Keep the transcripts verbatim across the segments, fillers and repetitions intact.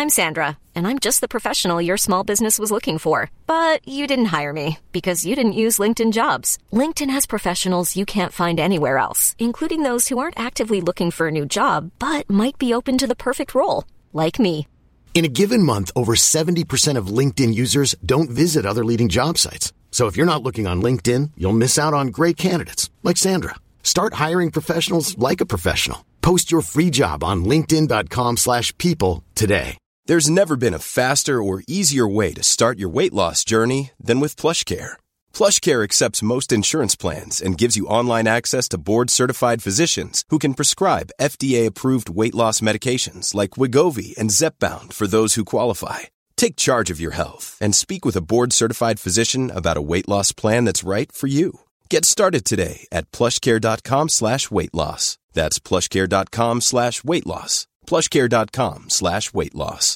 I'm Sandra, and I'm just the professional your small business was looking for. But you didn't hire me because you didn't use LinkedIn Jobs. LinkedIn has professionals you can't find anywhere else, including those who aren't actively looking for a new job, but might be open to the perfect role, like me. In a given month, over seventy percent of LinkedIn users don't visit other leading job sites. So if you're not looking on LinkedIn, you'll miss out on great candidates like Sandra. Start hiring professionals like a professional. Post your free job on linkedin.com slash people today. There's never been a faster or easier way to start your weight loss journey than with PlushCare. PlushCare accepts most insurance plans and gives you online access to board-certified physicians who can prescribe F D A-approved weight loss medications like Wegovy and Zepbound for those who qualify. Take charge of your health and speak with a board-certified physician about a weight loss plan that's right for you. Get started today at plushcare.com slash weight loss. That's plushcare.com slash weight loss. plushcare.com slash weight loss.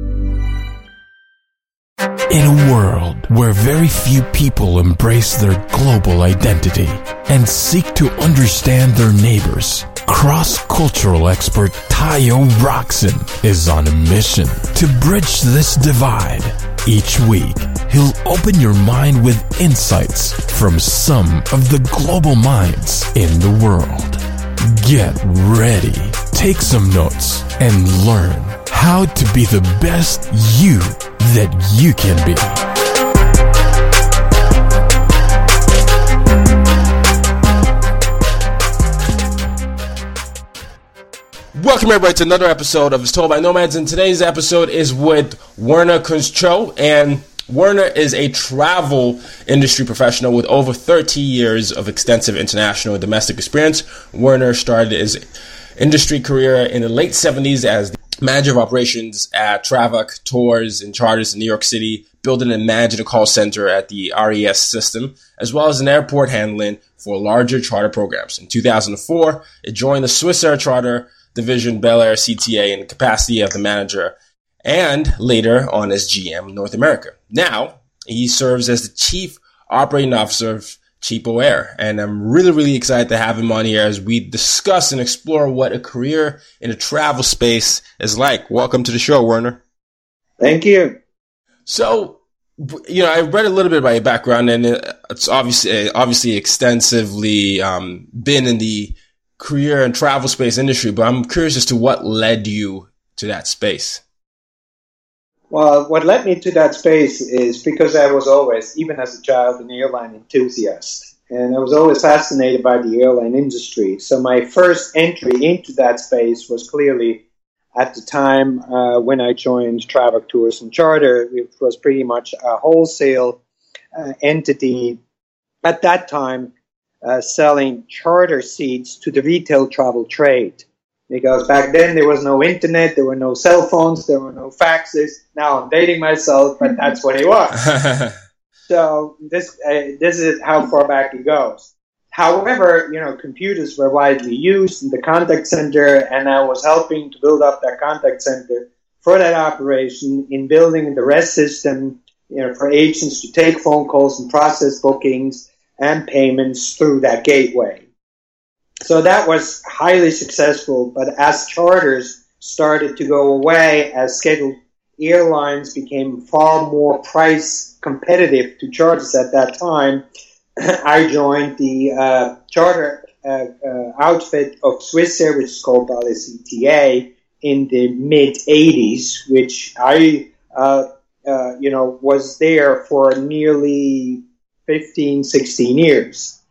In a world where very few people embrace their global identity and seek to understand their neighbors, cross-cultural expert Tayo Roxon is on a mission to bridge this divide. Each week, he'll open your mind with insights from some of the global minds in the world. Get ready, take some notes, and learn how to be the best you that you can be. Welcome everybody to another episode of It's Told by Nomads, and today's episode is with Werner Kunz-Cho, and Werner is a travel industry professional with over thirty years of extensive international and domestic experience. Werner started his industry career in the late seventies as the manager of operations at Travac Tours and Charters in New York City, building and managing a call center at the R E S system, as well as an airport handling for larger charter programs. In two thousand four, it joined the Swissair Charter Division Bel Air C T A in the capacity of the manager, and later on as G M North America. Now, he serves as the Chief Operating Officer of Cheapo Air, and I'm really, really excited to have him on here as we discuss and explore what a career in the travel space is like. Welcome to the show, Werner. Thank you. So, you know, I read a little bit about your background, and it's obviously, obviously extensively um, been in the career and travel space industry, but I'm curious as to what led you to that space. Well, what led me to that space is because I was always, even as a child, an airline enthusiast. And I was always fascinated by the airline industry. So my first entry into that space was clearly at the time uh, when I joined Travac Tours and Charter, which was pretty much a wholesale uh, entity at that time, uh, selling charter seats to the retail travel trade. Because back then there was no internet, there were no cell phones, there were no faxes. Now I'm dating myself, but that's what it was. So this uh, this is how far back it goes. However, you know, computers were widely used in the contact center, and I was helping to build up that contact center for that operation in building the rest system, you know, for agents to take phone calls and process bookings and payments through that gateway. So that was highly successful, but as charters started to go away, as scheduled airlines became far more price competitive to charters at that time, I joined the uh, charter uh, uh, outfit of Swissair, which is called Bel Air C T A, in the mid-eighties, which I, uh, uh, you know, was there for nearly fifteen, sixteen years.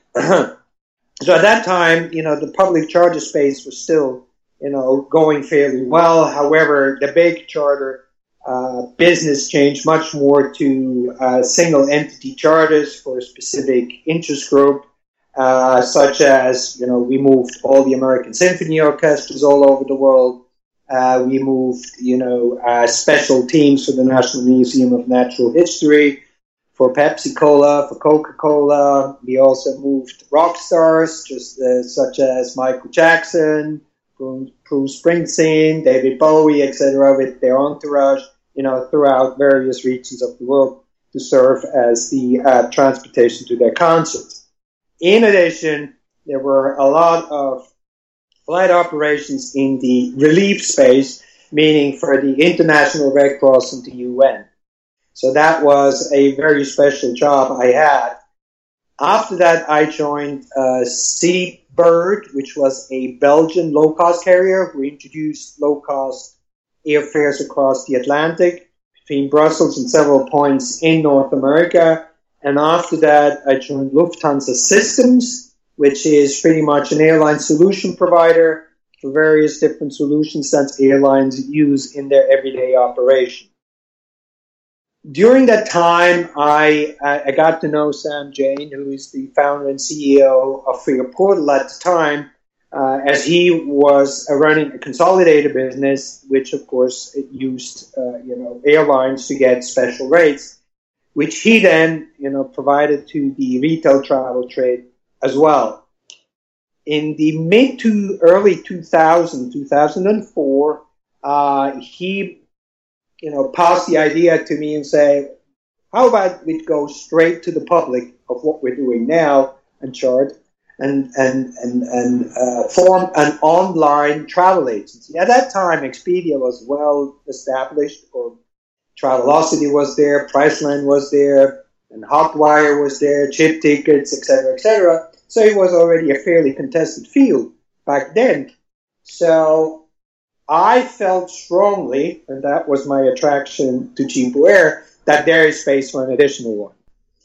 So at that time, you know, the public charter space was still, you know, going fairly well. However, the big charter uh, business changed much more to uh, single entity charters for a specific interest group, uh, such as, you know, we moved all the American symphony orchestras all over the world. Uh, we moved, you know, uh, special teams for the National Museum of Natural History, for Pepsi-Cola, for Coca-Cola. We also moved rock stars, just uh, such as Michael Jackson, Bruce Springsteen, David Bowie, et cetera, with their entourage, you know, throughout various regions of the world to serve as the uh, transportation to their concerts. In addition, there were a lot of flight operations in the relief space, meaning for the International Red Cross and the U N. So that was a very special job I had. After that, I joined uh, Seabird, which was a Belgian low-cost carrier who introduced low-cost airfares across the Atlantic between Brussels and several points in North America. And after that, I joined Lufthansa Systems, which is pretty much an airline solution provider for various different solutions that airlines use in their everyday operation. During that time, I, I got to know Sam Jain, who is the founder and C E O of Fareportal at the time, uh, as he was uh, running a consolidated business, which of course used uh, you know airlines to get special rates, which he then you know provided to the retail travel trade as well. In the mid to early two thousand, two thousand four, uh, he you know, pass the idea to me and say, how about we go straight to the public of what we're doing now and chart and, and, and, and uh, form an online travel agency. At that time, Expedia was well established, or Travelocity was there, Priceline was there, and Hotwire was there, Chip Tickets, et cetera, et cetera. So it was already a fairly contested field back then. So I felt strongly, and that was my attraction to Cheapo Air, that there is space for an additional one.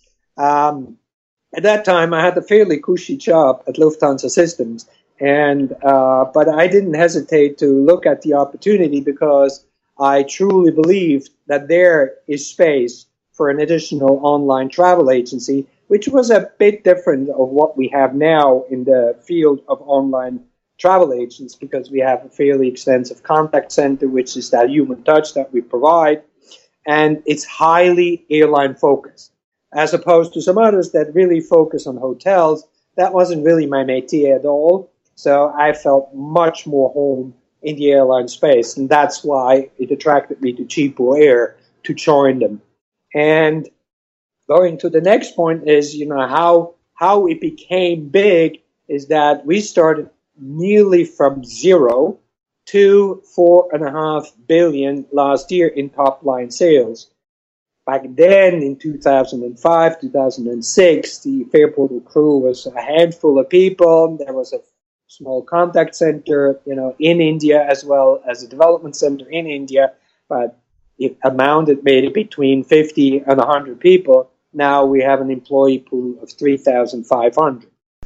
Um, at that time, I had a fairly cushy job at Lufthansa Systems, and uh, but I didn't hesitate to look at the opportunity because I truly believed that there is space for an additional online travel agency, which was a bit different of what we have now in the field of online travel agents, because we have a fairly extensive contact center, which is that human touch that we provide, and it's highly airline focused, as opposed to some others that really focus on hotels. That wasn't really my métier at all, so I felt much more home in the airline space, and that's why it attracted me to Cheapo Air to join them. And going to the next point is, you know, how how it became big is that we started nearly from zero to four and a half billion last year in top line sales. Back then in two thousand five, two thousand six, the Fareportal crew was a handful of people. There was a small contact center, you know, in India as well as a development center in India, but it amounted maybe between fifty and one hundred people. Now we have an employee pool of three thousand five hundred.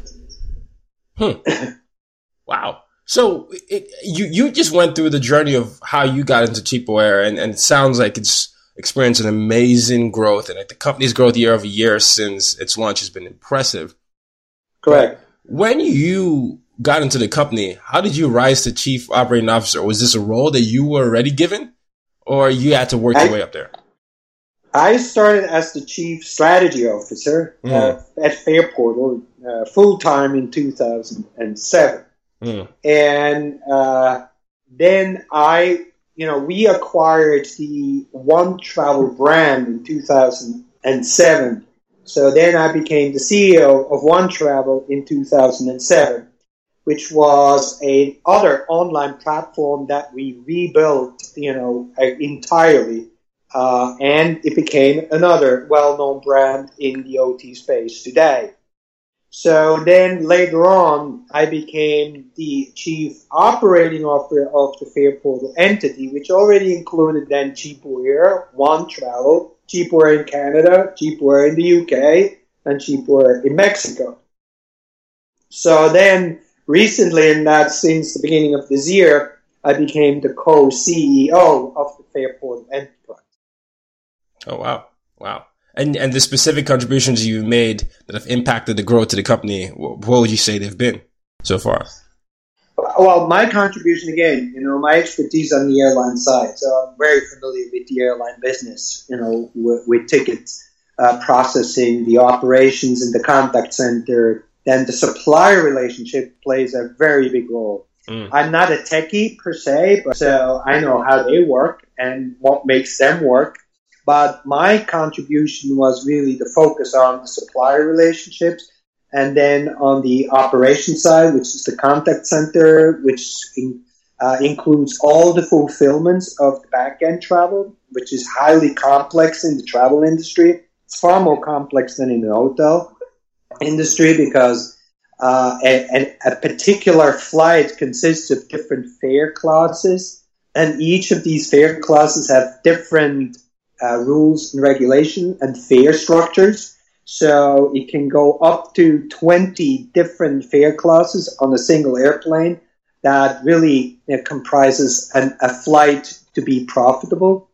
Hmm. Wow. So it, you you just went through the journey of how you got into Cheapo Air, and, and it sounds like it's experienced an amazing growth, and like the company's growth year over year since its launch has been impressive. Correct. But when you got into the company, how did you rise to chief operating officer? Was this a role that you were already given, or you had to work I, your way up there? I started as the chief strategy officer mm. uh, at Fareportal uh, full time in two thousand seven. Mm. And uh, then I, you know, we acquired the One Travel brand in two thousand seven. So then I became the C E O of One Travel in two thousand seven, which was a other online platform that we rebuilt, you know, entirely. Uh, and it became another well-known brand in the O T space today. So then later on, I became the chief operating officer of the Fareportal entity, which already included then Cheapo Air, One Travel, Cheapo Air in Canada, Cheapo Air in the U K, and Cheapo Air in Mexico. So then recently, in that since the beginning of this year, I became the co-C E O of the Fareportal enterprise. Oh, wow. Wow. And and the specific contributions you've made that have impacted the growth of the company, what would you say they've been so far? Well, my contribution, again, you know, my expertise on the airline side. So I'm very familiar with the airline business, you know, with, with tickets uh, processing, the operations in the contact center. Then the supplier relationship plays a very big role. Mm. I'm not a techie per se, but so I know how they work and what makes them work. But my contribution was really the focus on the supplier relationships, and then on the operation side, which is the contact center, which in, uh, includes all the fulfillments of the back-end travel, which is highly complex in the travel industry. It's far more complex than in the hotel industry because uh, a, a particular flight consists of different fare classes, and each of these fare classes have different uh, rules and regulation and fare structures. So it can go up to twenty different fare classes on a single airplane that really you know, comprises an, a flight to be profitable.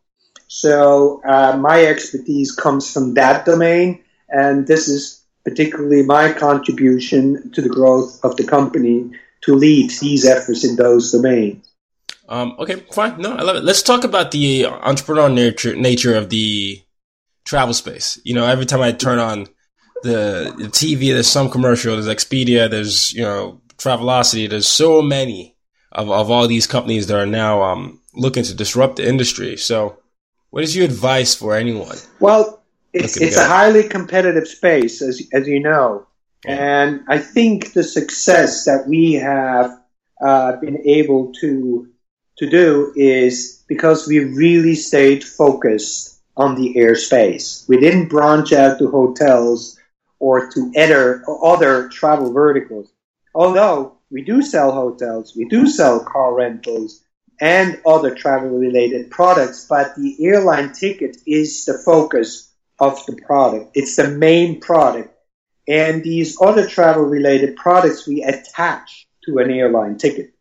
So uh, my expertise comes from that domain, and this is particularly my contribution to the growth of the company to lead these efforts in those domains. Um, okay, fine. No, I love it. Let's talk about the entrepreneurial nature nature of the travel space. You know, every time I turn on the, the T V, there's some commercial. There's Expedia. There's, you know, Travelocity. There's so many of, of all these companies that are now um, looking to disrupt the industry. So what is your advice for anyone? Well, it's, it's a highly competitive space, as, as you know. Okay. And I think the success that we have uh, been able to to do is because we really stayed focused on the airspace. We didn't branch out to hotels or to other, other travel verticals. Although we do sell hotels, we do sell car rentals and other travel-related products, but the airline ticket is the focus of the product. It's the main product. And these other travel-related products we attach to an airline ticket.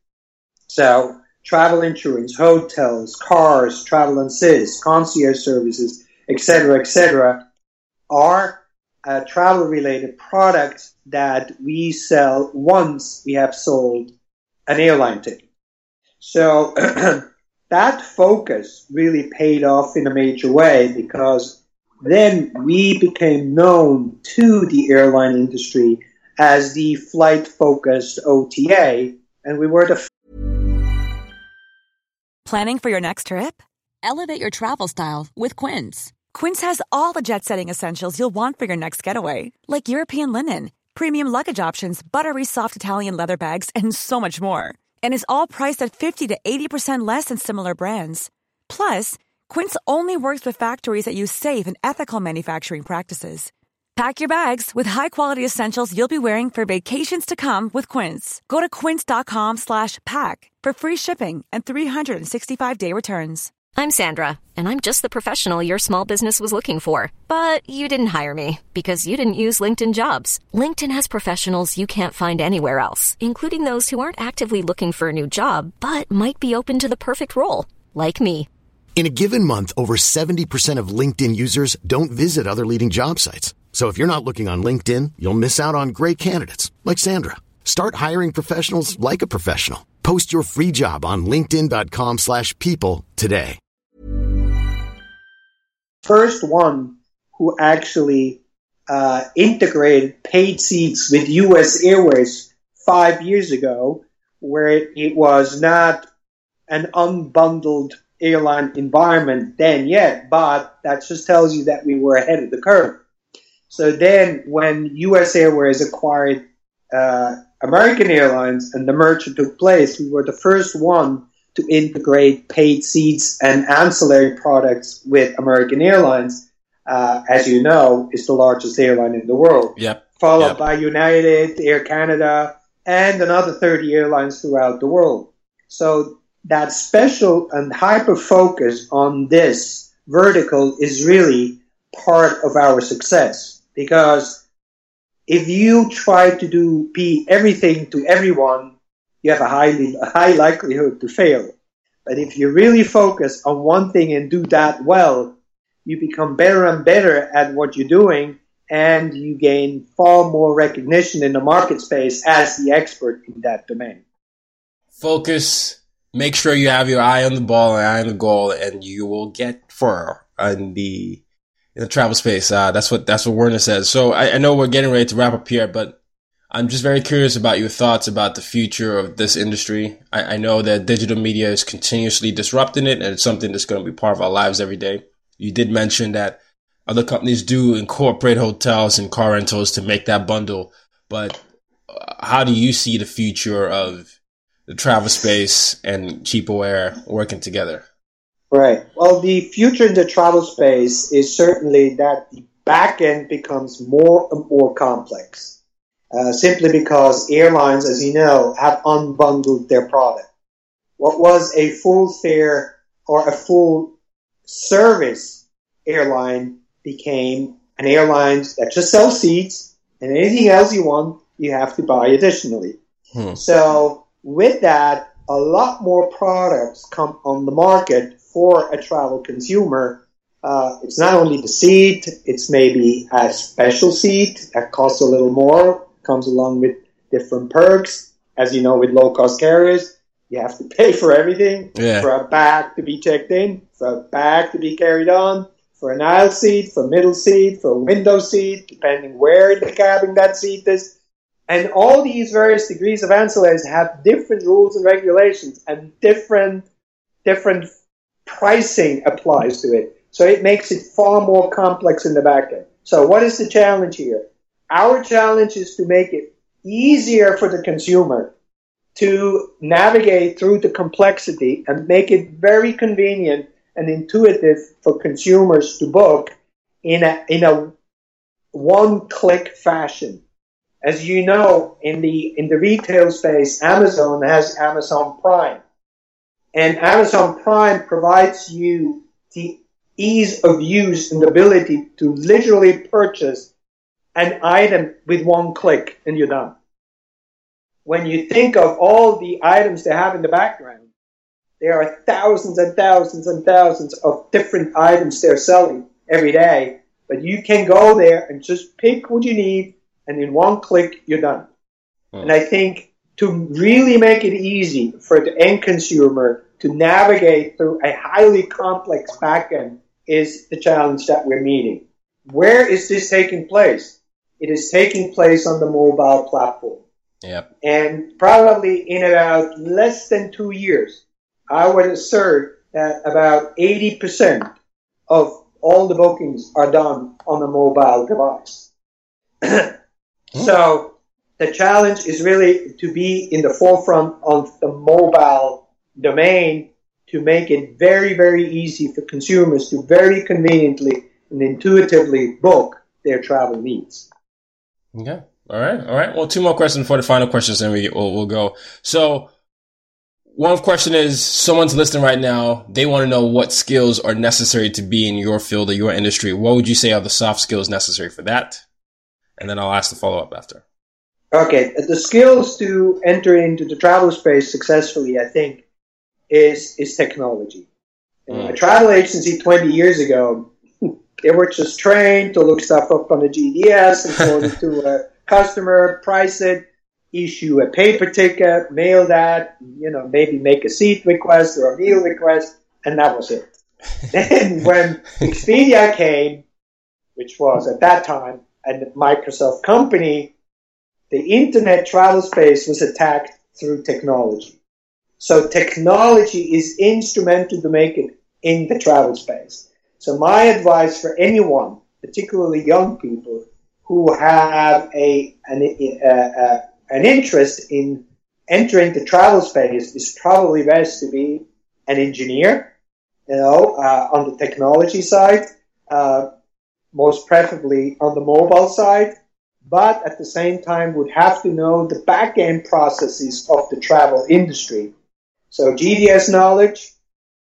So travel insurance, hotels, cars, travel assist, concierge services, et cetera, et cetera, are uh, travel-related products that we sell once we have sold an airline ticket. So that focus really paid off in a major way because then we became known to the airline industry as the flight-focused O T A, and we were the Planning for your next trip? Elevate your travel style with Quince. Quince has all the jet-setting essentials you'll want for your next getaway, like European linen, premium luggage options, buttery soft Italian leather bags, and so much more. And is all priced at fifty to eighty percent less than similar brands. Plus, Quince only works with factories that use safe and ethical manufacturing practices. Pack your bags with high-quality essentials you'll be wearing for vacations to come with Quince. Go to quince.com slash pack for free shipping and three sixty-five day returns. I'm Sandra, and I'm just the professional your small business was looking for. But you didn't hire me because you didn't use LinkedIn Jobs. LinkedIn has professionals you can't find anywhere else, including those who aren't actively looking for a new job, but might be open to the perfect role, like me. In a given month, over seventy percent of LinkedIn users don't visit other leading job sites. So if you're not looking on LinkedIn, you'll miss out on great candidates like Sandra. Start hiring professionals like a professional. Post your free job on linkedin.com slash people today. First one who actually uh, integrated paid seats with U S Airways five years ago, where it, it was not an unbundled airline environment then yet, but that just tells you that we were ahead of the curve. So then when U S Airways acquired uh, American Airlines and the merger took place, we were the first one to integrate paid seats and ancillary products with American Airlines, uh, as you know, is the largest airline in the world. Yep. Followed yep. by United, Air Canada, and another thirty airlines throughout the world. So that special and hyper focus on this vertical is really part of our success. Because if you try to do be everything to everyone, you have a highly a high likelihood to fail. But if you really focus on one thing and do that well, you become better and better at what you're doing, and you gain far more recognition in the market space as the expert in that domain. Focus. Make sure you have your eye on the ball and eye on the goal, and you will get far in the in the travel space. Uh, that's what that's what Werner says. So I, I know we're getting ready to wrap up here, but I'm just very curious about your thoughts about the future of this industry. I, I know that digital media is continuously disrupting it, and it's something that's going to be part of our lives every day. You did mention that other companies do incorporate hotels and car rentals to make that bundle, but how do you see the future of the travel space and CheapOair working together? Right. Well, the future in the travel space is certainly that the back end becomes more and more complex, uh, simply because airlines, as you know, have unbundled their product. What was a full fare or a full service airline became an airline that just sells seats, and anything else you want, you have to buy additionally. Hmm. So with that, a lot more products come on the market for a travel consumer. Uh, it's not only the seat, it's maybe a special seat that costs a little more, comes along with different perks. As you know, with low-cost carriers, you have to pay for everything, yeah. For a bag to be checked in, for a bag to be carried on, for an aisle seat, for a middle seat, for a window seat, depending where in the cabin that seat is. And all these various degrees of ancillaries have different rules and regulations, and different different pricing applies to it. So it makes it far more complex in the back end. So what is the challenge here? Our challenge is to make it easier for the consumer to navigate through the complexity and make it very convenient and intuitive for consumers to book in a in a one-click fashion. As you know, in the in the retail space, Amazon has Amazon Prime. And Amazon Prime provides you the ease of use and the ability to literally purchase an item with one click and you're done. When you think of all the items they have in the background, there are thousands and thousands and thousands of different items they're selling every day. But you can go there and just pick what you need, and in one click, you're done. Hmm. And I think to really make it easy for the end consumer to navigate through a highly complex backend is the challenge that we're meeting. Where is this taking place? It is taking place on the mobile platform. Yep. And probably in about less than two years, I would assert that about eighty percent of all the bookings are done on a mobile device. So the challenge is really to be in the forefront of the mobile domain to make it very, very easy for consumers to very conveniently and intuitively book their travel needs. Okay. All right. All right. Well, two more questions for the final questions, and we we'll, we'll go. So one question is, someone's listening right now. They want to know what skills are necessary to be in your field or your industry. What would you say are the soft skills necessary for that? And then I'll ask the follow-up after. Okay. The skills to enter into the travel space successfully, I think, is is technology. Mm. A travel agency twenty years ago, they were just trained to look stuff up on a G D S and forward it to a customer, price it, issue a paper ticket, mail that, you know, maybe make a seat request or a meal request, and that was it. Then when Expedia came, which was at that time a Microsoft company, the internet travel space was attacked through technology. So technology is instrumental to make it in the travel space. So my advice for anyone, particularly young people, who have a an, a, a, an interest in entering the travel space is probably best to be an engineer, you know, uh, on the technology side, uh, most preferably on the mobile side, but at the same time would have to know the back-end processes of the travel industry. So G D S knowledge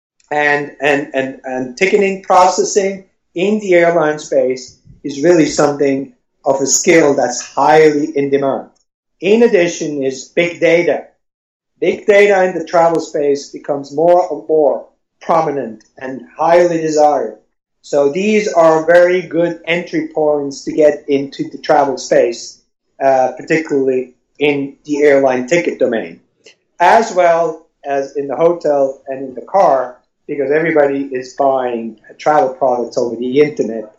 and, and, and, and ticketing processing in the airline space is really something of a skill that's highly in demand. In addition is big data. Big data in the travel space becomes more and more prominent and highly desired. So these are very good entry points to get into the travel space, uh, particularly in the airline ticket domain, as well as in the hotel and in the car, because everybody is buying travel products over the internet.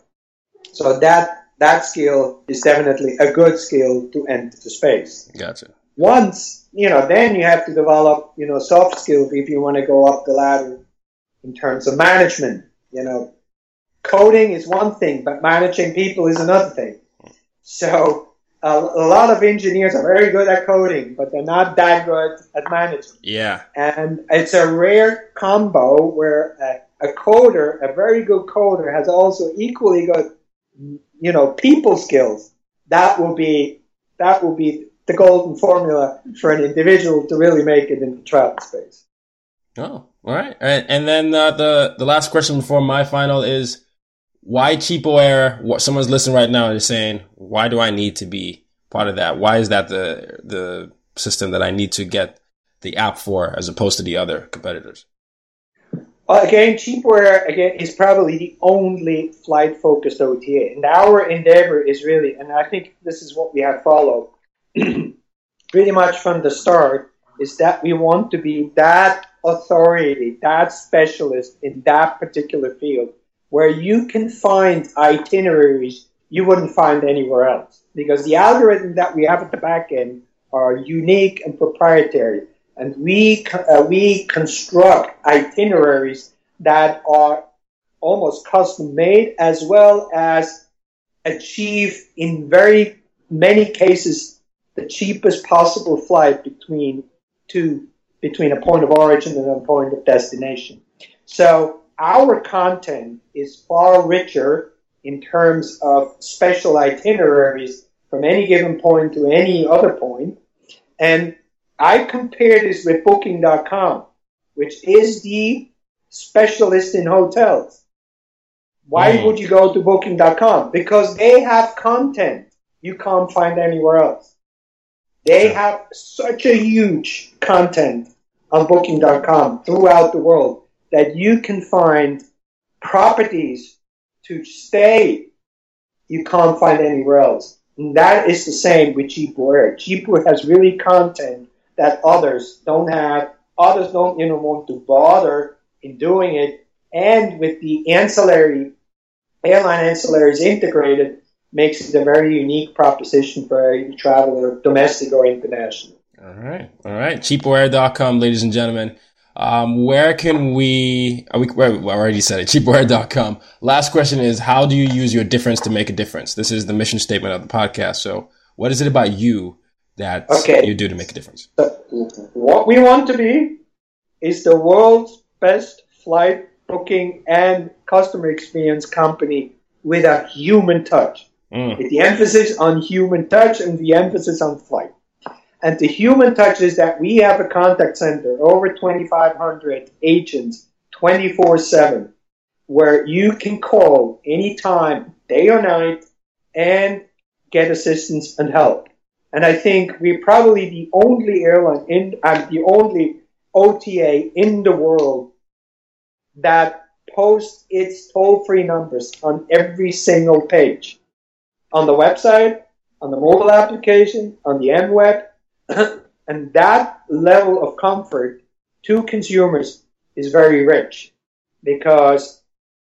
So that that skill is definitely a good skill to enter the space. Gotcha. Once, you know, then you have to develop, you know, soft skills if you want to go up the ladder in terms of management. You know, coding is one thing, but managing people is another thing. So a, a lot of engineers are very good at coding, but they're not that good at managing. Yeah. And it's a rare combo where a, a coder, a very good coder, has also equally good, you know, people skills. That will be that will be the golden formula for an individual to really make it in the travel space. Oh, all right. And, and then uh, the the last question before my final is, why CheapOair? What someone's listening right now is saying, why do I need to be part of that? Why is that the the system that I need to get the app for, as opposed to the other competitors? Well, again, CheapOair again is probably the only flight-focused O T A, and our endeavor is really, and I think this is what we have followed pretty much from the start, is that we want to be that authority, that specialist in that particular field, where you can find itineraries you wouldn't find anywhere else. Because the algorithm that we have at the back end are unique and proprietary. And we uh, we construct itineraries that are almost custom made, as well as achieve, in very many cases, the cheapest possible flight between two, between a point of origin and a point of destination. So our content is far richer in terms of special itineraries from any given point to any other point. And I compare this with Booking dot com, which is the specialist in hotels. Why mm. would you go to Booking dot com? Because they have content you can't find anywhere else. They have such a huge content on Booking dot com throughout the world that you can find properties to stay you can't find anywhere else. And that is the same with CheapOair. CheapOair has really content that others don't have. Others don't, you know, want to bother in doing it. And with the ancillary, airline ancillaries integrated, makes it a very unique proposition for a traveler, domestic or international. All right. All right. cheap oair dot com, ladies and gentlemen. Um, where can we, are we, well, I already said it, cheap oair dot com. Last question is, how do you use your difference to make a difference? This is the mission statement of the podcast. So what is it about you that okay. you do to make a difference? So what we want to be is the world's best flight booking and customer experience company with a human touch. Mm. With the emphasis on human touch and the emphasis on flight. And the human touch is that we have a contact center, over twenty-five hundred agents, twenty-four seven, where you can call anytime, day or night, and get assistance and help. And I think we're probably the only airline, in, uh, the only O T A in the world that posts its toll-free numbers on every single page. On the website, on the mobile application, on the M web. And that level of comfort to consumers is very rich, because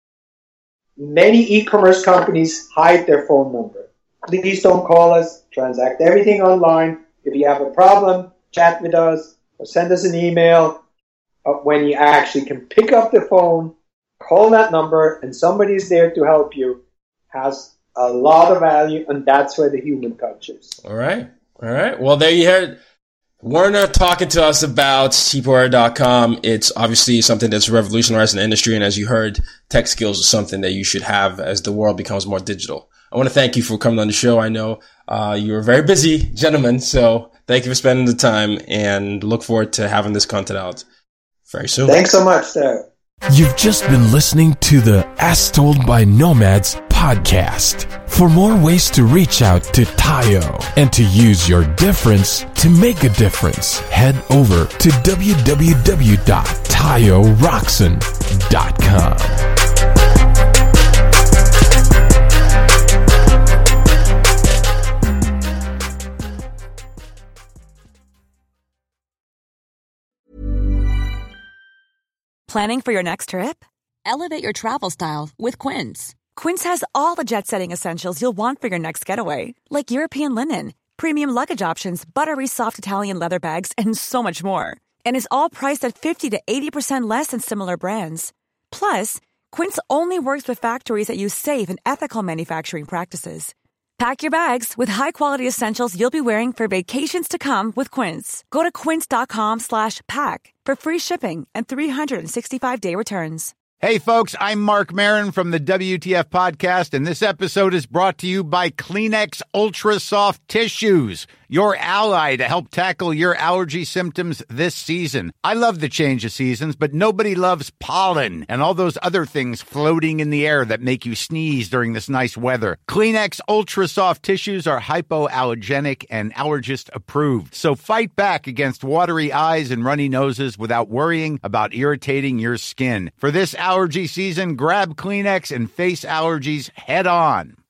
many e-commerce companies hide their phone number. Please don't call us. Transact everything online. If you have a problem, chat with us or send us an email. But when you actually can pick up the phone, call that number, and somebody's there to help you, has a lot of value, and that's where the human touch is. All right. All right. Well, there you heard Werner talking to us about cheap oair dot com. It's obviously something that's revolutionizing the industry. And as you heard, tech skills is something that you should have as the world becomes more digital. I want to thank you for coming on the show. I know uh, you're a very busy gentleman, so thank you for spending the time, and look forward to having this content out very soon. Thanks so much, sir. You've just been listening to the As Told by Nomads podcast. For more ways to reach out to Tayo and to use your difference to make a difference, head over to w w w dot tayo roxon dot com. Planning for your next trip? Elevate your travel style with Quince. Quince has all the jet-setting essentials you'll want for your next getaway, like European linen, premium luggage options, buttery soft Italian leather bags, and so much more. And is all priced at fifty to eighty percent less than similar brands. Plus, Quince only works with factories that use safe and ethical manufacturing practices. Pack your bags with high-quality essentials you'll be wearing for vacations to come with Quince. Go to quince.com slash pack for free shipping and three sixty-five day returns. Hey, folks, I'm Mark Maron from the W T F Podcast, and this episode is brought to you by Kleenex Ultra Soft Tissues, your ally to help tackle your allergy symptoms this season. I love the change of seasons, but nobody loves pollen and all those other things floating in the air that make you sneeze during this nice weather. Kleenex Ultra Soft Tissues are hypoallergenic and allergist approved, so fight back against watery eyes and runny noses without worrying about irritating your skin. For this allergy season, grab Kleenex and face allergies head on.